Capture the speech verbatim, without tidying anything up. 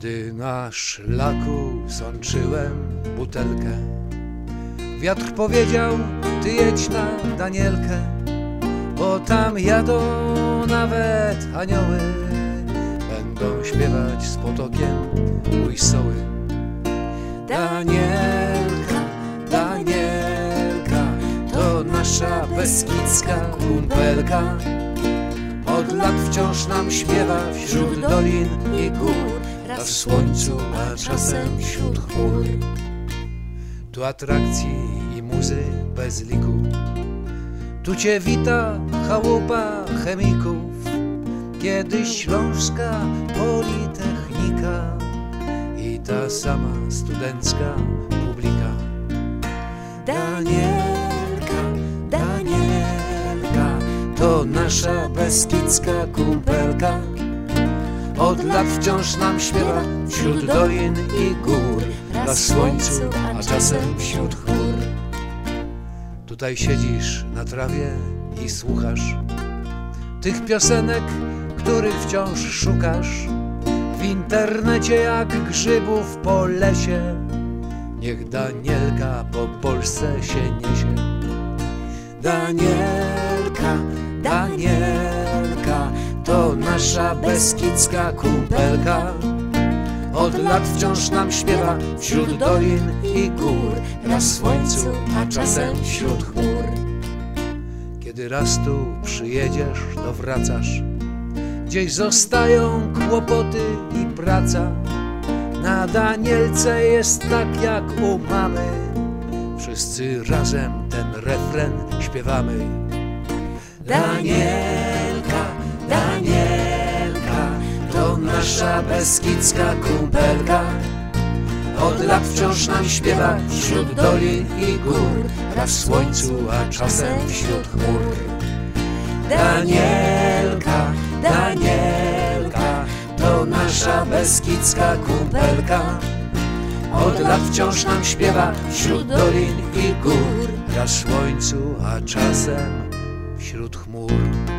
Kiedy na szlaku sączyłem butelkę, wiatr powiedział: ty jedź na Danielkę, bo tam jadą nawet anioły, będą śpiewać z potokiem wesoły. Danielka, Danielka, to nasza beskidzka kumpelka, od lat wciąż nam śpiewa wśród dolin i gór, raz w słońcu, a czasem wśród chmur. Tu atrakcji i muzy bez liku, tu cię wita chałupa chemików, kiedyś śląska politechnika i ta sama studencka publika. Danielka, Danielka, to nasza beskidzka kumpelka, od lat wciąż nam śpiewa wśród dolin i gór, raz w słońcu, a czasem wśród chmur. Tutaj siedzisz na trawie i słuchasz tych piosenek, których wciąż szukasz w internecie jak grzybów po lesie. Niech Danielka po Polsce się niesie. Danielka, Danielka, to nasza beskidzka kumpelka, od lat wciąż nam śpiewa wśród dolin i gór, raz w słońcu, a czasem wśród chmur. Kiedy raz tu przyjedziesz, to wracasz, gdzieś zostają kłopoty i praca. Na Danielce jest tak jak u mamy, wszyscy razem ten refren śpiewamy. Danielka, Danielka, to nasza beskidzka kumpelka, od lat wciąż nam śpiewa wśród dolin i gór, raz w słońcu, a czasem wśród chmur. Danielka, Danielka, to nasza beskidzka kumpelka, od lat wciąż nam śpiewa wśród dolin i gór, raz w słońcu, a czasem wśród chmur.